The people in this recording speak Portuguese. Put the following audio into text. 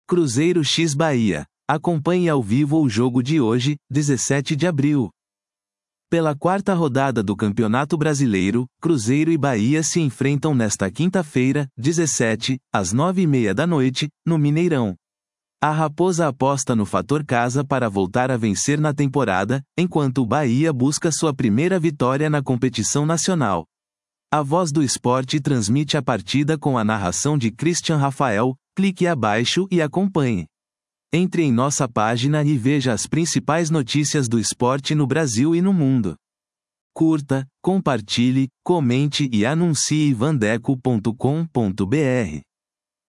Cruzeiro x Bahia. Acompanhe ao vivo o jogo de hoje, 17 de abril. Pela quarta rodada do Campeonato Brasileiro, Cruzeiro e Bahia se enfrentam nesta quinta-feira, 17, às 9h30 da noite, no Mineirão. A Raposa aposta no fator casa para voltar a vencer na temporada, enquanto o Bahia busca sua primeira vitória na competição nacional. A Voz do Esporte transmite a partida com a narração de Christian Rafael. Clique abaixo e acompanhe. Entre em nossa página e veja as principais notícias do esporte no Brasil e no mundo. Curta, compartilhe, comente e anuncie vandeco.com.br.